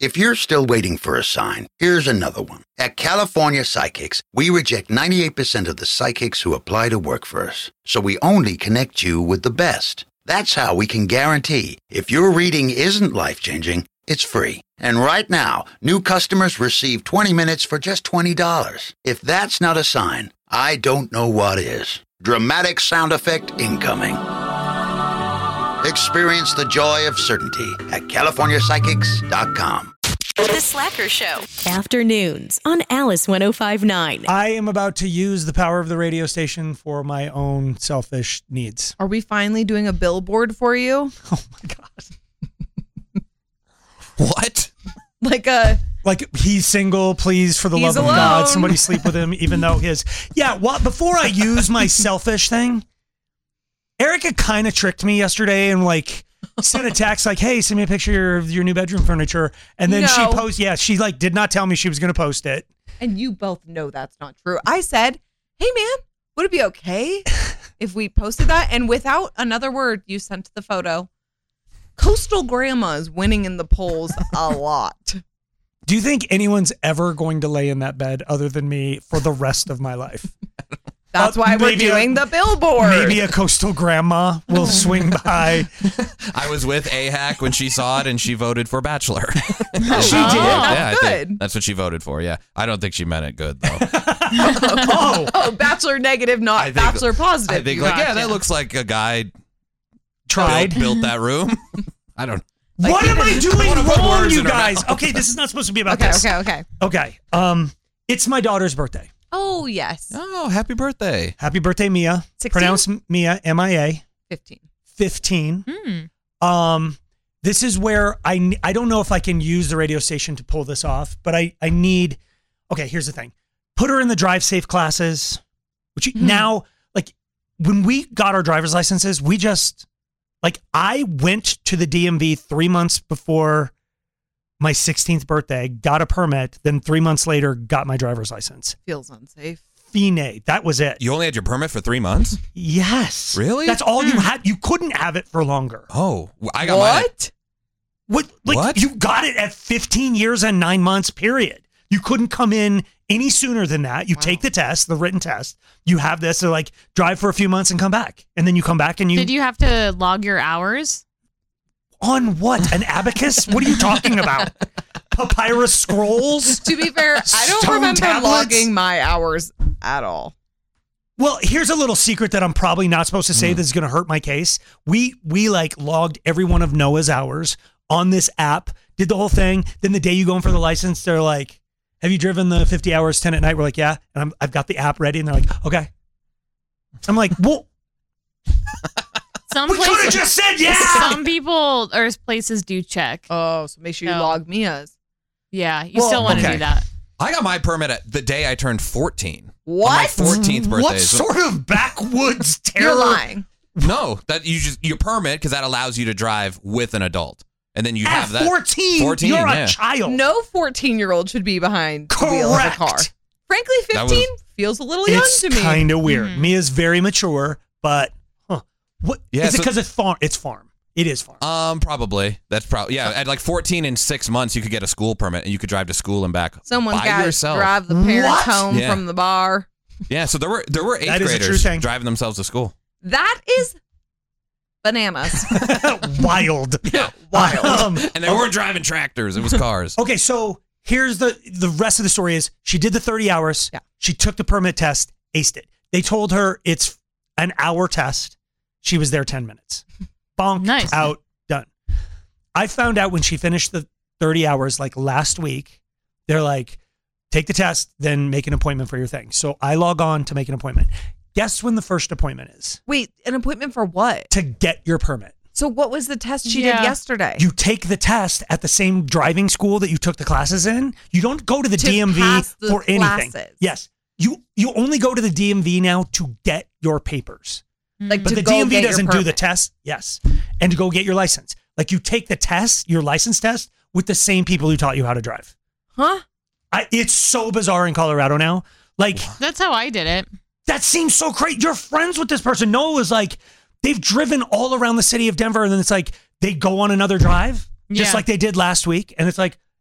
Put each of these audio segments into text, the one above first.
If you're still waiting for a sign, here's another one. At California Psychics, we reject 98% of the psychics who apply to work for us. So we only connect you with the best. That's how we can guarantee if your reading isn't life-changing, it's free. And right now, new customers receive 20 minutes for just $20. If that's not a sign, I don't know what is. Dramatic sound effect incoming. Experience the joy of certainty at CaliforniaPsychics.com. The Slacker Show. Afternoons on Alice 105.9. I am about to use the power of the radio station for my own selfish needs. Are we finally doing a billboard for you? Oh my God. What? Like he's single, please, for the love alone. of God, somebody sleep with him, even though before I use my selfish thing, Erica kind of tricked me yesterday and sent a text like, hey, send me a picture of your new bedroom furniture. And then she did not tell me she was going to post it. And you both know that's not true. I said, hey man, would it be okay if we posted that? And without another word, you sent the photo. Coastal Grandma is winning in the polls a lot. Do you think anyone's ever going to lay in that bed other than me for the rest of my life? That's why we're doing the billboard. Maybe a coastal grandma will swing by. I was with AHAC when she saw it and she voted for Bachelor. She did? Yeah, That's I think good. that's what she voted for, yeah. I don't think she meant it good, though. Bachelor negative, not Bachelor positive. I think, that looks like a guy built that room. I don't know. What am I doing wrong, you guys? mouth. Okay, this is not supposed to be about this. Okay. It's my daughter's birthday. Oh, yes. Oh, happy birthday. Happy birthday, Mia. 16? Pronounced Mia, M-I-A. 15. This is where I don't know if I can use the radio station to pull this off, but I need, okay, here's the thing. Put her in the drive safe classes, which now, when we got our driver's licenses, we just, I went to the DMV 3 months before my 16th birthday, got a permit, then 3 months later, got my driver's license. Feels unsafe. Fine. That was it. You only had your permit for 3 months? Yes. Really? That's all you had. You couldn't have it for longer. Oh, I got mine. What? You got it at 15 years and 9 months, period. You couldn't come in any sooner than that. You take the test, the written test. You have this, so drive for a few months and come back. And then you come back and you... Did you have to log your hours? On what? An abacus? What are you talking about? Papyrus scrolls? To be fair, I don't remember logging my hours at all. Well, here's a little secret that I'm probably not supposed to say that's going to hurt my case. We logged every one of Noah's hours on this app, did the whole thing. Then the day you go in for the license, they're like, have you driven the 50 hours 10 at night? We're like, yeah. And I've got the app ready. And they're like, okay. I'm like, well... We could have just said yeah. Some people or places do check. Oh, so make sure you log Mia's. Yeah, you still want to do that. I got my permit at the day I turned 14. What? On my 14th birthday. What sort of backwoods terror? You're lying. No, that your permit, because that allows you to drive with an adult. And then you have that. 14, you're a child. No 14-year-old should be behind the wheel of a car. Frankly, 15 feels a little young to me. It's kind of weird. Mia's very mature, but... What is it? Because it's farm. It's farm. It is farm. Probably. That's probably At 14 and 6 months, you could get a school permit and you could drive to school and back. Someone's by got to yourself. drive the parents home from the bar. Yeah. So there were 8th graders driving themselves to school. That is bananas. Wild. Yeah. Wild. And they weren't driving tractors. It was cars. Okay. So here's the rest of the story is she did the 30 hours. Yeah. She took the permit test, aced it. They told her it's an hour test. She was there 10 minutes. Bonk, nice. Out, done. I found out when she finished the 30 hours, last week, they're like, take the test, then make an appointment for your thing. So I log on to make an appointment. Guess when the first appointment is? Wait, an appointment for what? To get your permit. So what was the test she did yesterday? You take the test at the same driving school that you took the classes in. You don't go to the DMV for anything. Yes. You only go to the DMV now to get your papers. But the DMV doesn't do the test. Yes. And to go get your license. You take the test, your license test, with the same people who taught you how to drive. Huh? It's so bizarre in Colorado now. That's how I did it. That seems so crazy. You're friends with this person. Noah was they've driven all around the city of Denver, and then it's they go on another drive, just like they did last week. And it's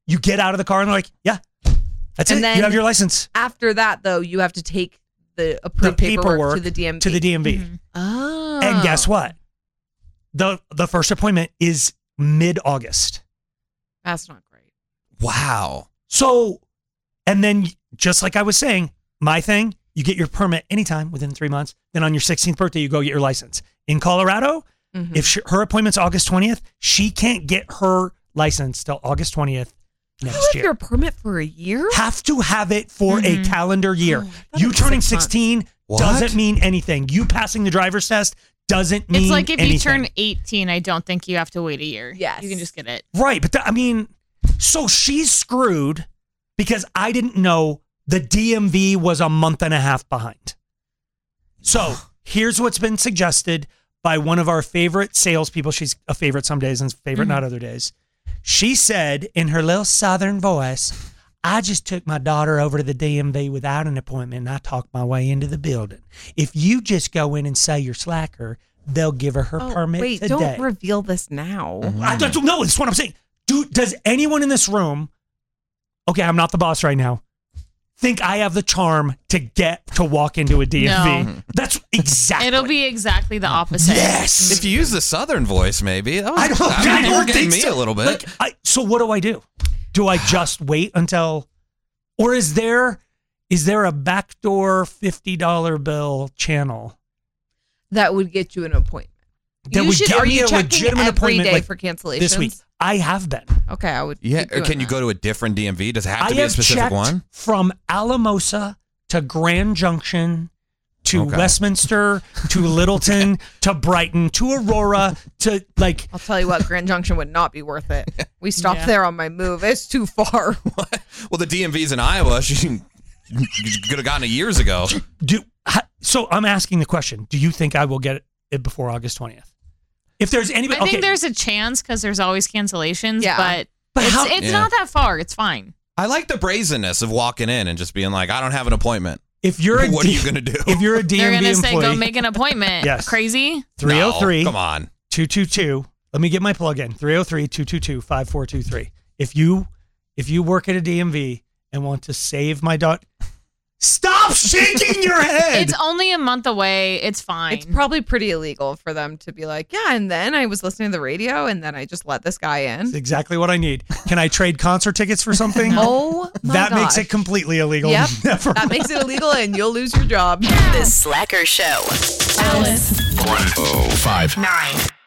You get out of the car and they're like, yeah, that's And it. then You have your license. After that, though, you have to take the approved paperwork to the DMV. Mm-hmm. Oh. And guess what? The first appointment is mid-August. That's not great. Wow. So, and then just like I was saying, my thing, you get your permit anytime within 3 months. Then on your 16th birthday, you go get your license. In Colorado, if her appointment's August 20th, she can't get her license till August 20th next year. Your permit for a year? Have to have it for a calendar year. Oh, You was turning 6 months. 16 What? doesn't mean anything. You passing the driver's test doesn't mean It's like if anything. you turn 18, I don't think you have to wait a year. Yes. You can just get it. Right, but I mean, so she's screwed because I didn't know the DMV was a month and a half behind. So here's what's been suggested by one of our favorite salespeople. She's a favorite some days and favorite not other days. She said in her little southern voice, I just took my daughter over to the DMV without an appointment and I talked my way into the building. If you just go in and say you're slacker, they'll give her permit wait, today. don't reveal this now. I don't know. That's what I'm saying. Does anyone in this room, okay, I'm not the boss right now, think I have the charm to get to walk into a DMV? No. That's exactly. It'll be exactly the opposite. Yes. If you use the Southern voice, maybe. That was, I don't you were getting think me so. a little bit. Like, so what do? Do I just wait until, or is there a backdoor $50 bill channel That would get you an appointment. that would give are me you a checking legitimate every appointment day like for cancellations? this week? I have been. Okay, I would. Yeah, keep doing can you that. go to a different DMV? Does it have I to be a have specific checked one? from Alamosa to Grand Junction to Okay. Westminster to Littleton to Brighton to Aurora to like. I'll tell you what, Grand Junction would not be worth it. We stopped Yeah. there on my move. It's too far. Well, the DMV's in Iowa. You could have gotten it years ago. So I'm asking the question: do you think I will get it before August 20th? If there's anybody, I think there's a chance because there's always cancellations, Yeah. but But how- it's Yeah. not that far. It's fine. I like the brazenness of walking in and just being like, I don't have an appointment. if you're a What are you going to do? If you're a DMV They're gonna say employee, go make an appointment. Yes. Crazy. 303 No, come on. 222. Let me get my plug in. 303-222-5423. If you work at a DMV and want to save my daughter, stop shaking your head. It's only a month away. It's fine. It's probably pretty illegal for them to be like, yeah, and then I was listening to the radio and then I just let this guy in. That's exactly what I need. Can I trade concert tickets for something? Oh, my that makes gosh. it completely illegal. Yep. Never That makes it illegal and you'll lose your job. The Slacker Show. Alice. 105. 9.